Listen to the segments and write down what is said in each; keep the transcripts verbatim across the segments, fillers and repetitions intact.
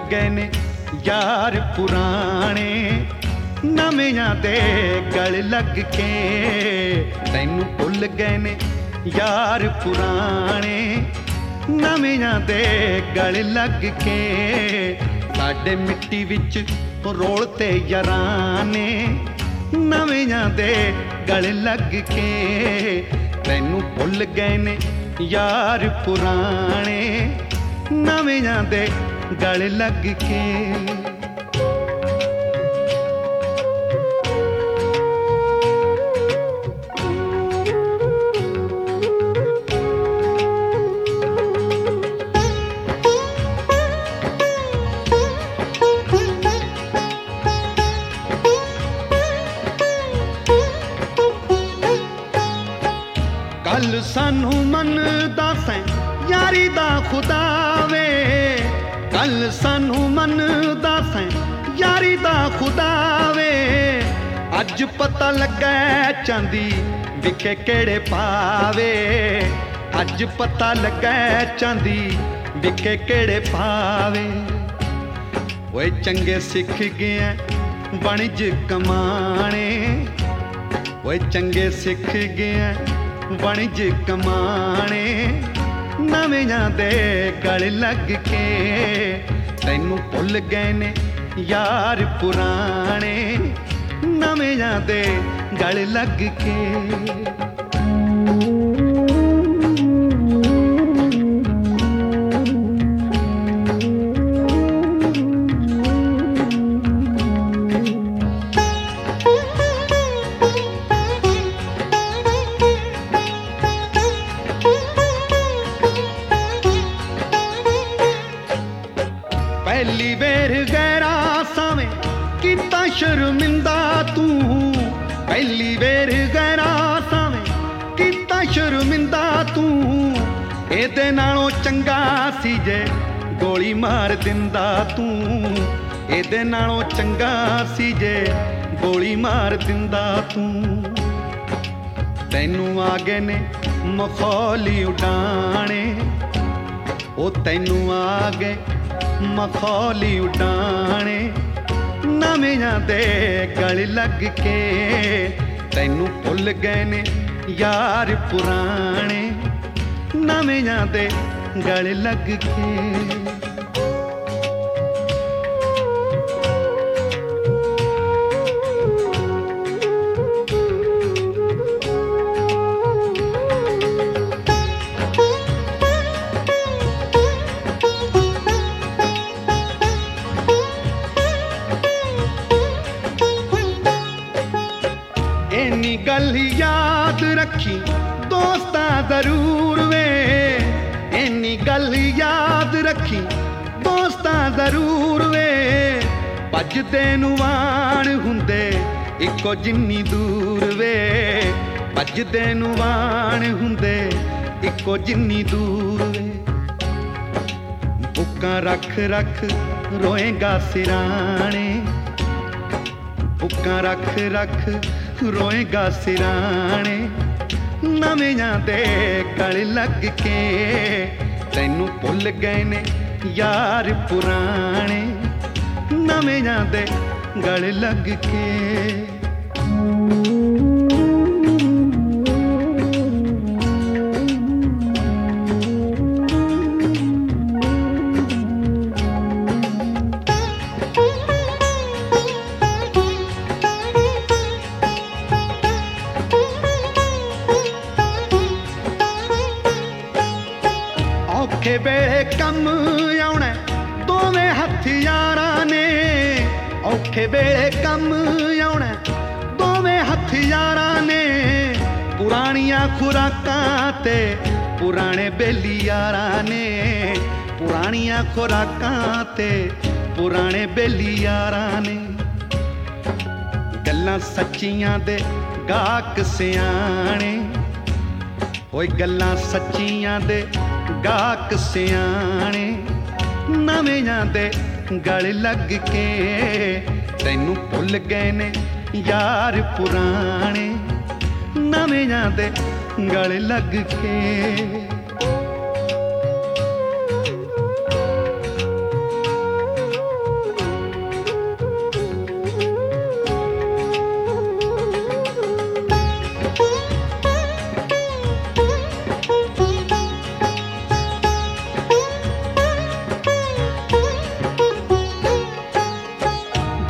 गए ने यार पुराने नवियां दे गल लग के। तैनू भुल गए ने यार पुराने नवियां दे गल लग के। साडे मिट्टी विच रोलते यारां ने नवियां दे गल लग के। तैनू भुल गए ने यार पुराने नवियां दे गल लग के। गल सानू मनदा सैं यारी दा खुदा वे। गल सानू मनदा सैं यारी दा खुदा वे। अज पता लगा चांदी विखे केड़े पावे। अज पता लगा चांदी विखे केड़े पावे। ओए चंगे सिख गए वणिज कमाने। ओए चंगे सिख गए वणिज कमाने नवियां दे गल लग के। तैनू भुल गए ने यार पुराने नवियां दे गल लग के। पहली वेर गैरा सावें किता शर्मिंदा तू। पहली वेर गैरा सावें किता शर्मिंदा तू। एदे नालों चंगा सी जे गोली मार दिंदा तू। एदे नालों चंगा सी जे गोली मार दिंदा तू। तैनू आ गए ने मखौली उडाने। ओ तैनू आ गए मखौली उडाने नवियां दे गल लग के। तैनू भुल गए ने यार पुराने नवियां दे गल लग के। इन्नी गल याद रखी दोस्ता जरूर वे। इन्नी गल याद रखी दोस्ता जरूर वे। भजदे नूं वाण हुंदे इक्को जिन्नी दूर वे। भजदे नूं वाण हुंदे इक्को जिन्नी दूर वे। बुक्कां रख रख रोएगा सिराने। बुक्कां रख रख रोएगा सिराने नवियां दे गल लग के। तैनू भुल गए ने यार पुराने नवियां दे गल लग के। औखे वेले कम आउणा दोवें हथ यारां ने। औखे वेले कम आउणा दोवें हथ यारां ने। पुराणियां खुराकां ते पुराने बेली यारां ने। पुराणियां खुराकां ते पुराने बेली यारां ने। गल्लां सच्चियां दे गाहक सियाणे। ओए गल्लां सच्चियां दे गाहक सियाणे नवियां दे गल लग के। तैनू भुल गए ने यार पुराने नवियां दे गल लग के।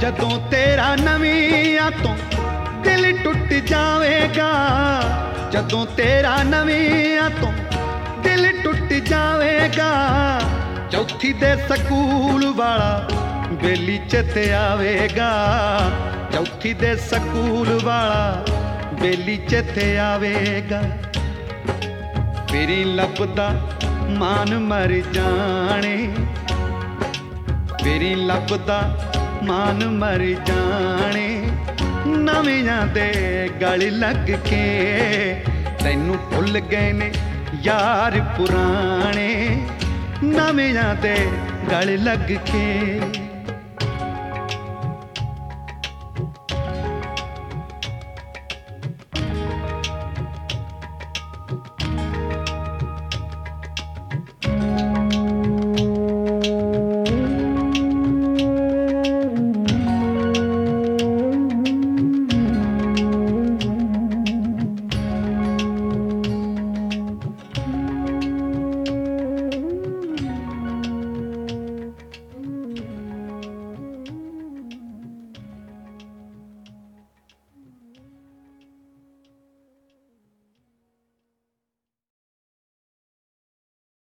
जदों तेरा नवियां तो दिल टुट जावेगा, जदों तेरा नवियां तो दिल टुट जावेगा। चौथी दे सकूल वाला बेली चेते आवेगा, चौथी दे सकूल वाला बेली चेते आवेगा। फिरी लभदा मान मर जाने, फिरी लभदा मान मर जाने। नवियां दे गल लग के तैनू भुल गए ने यार पुराने, नवियां दे गल लग के।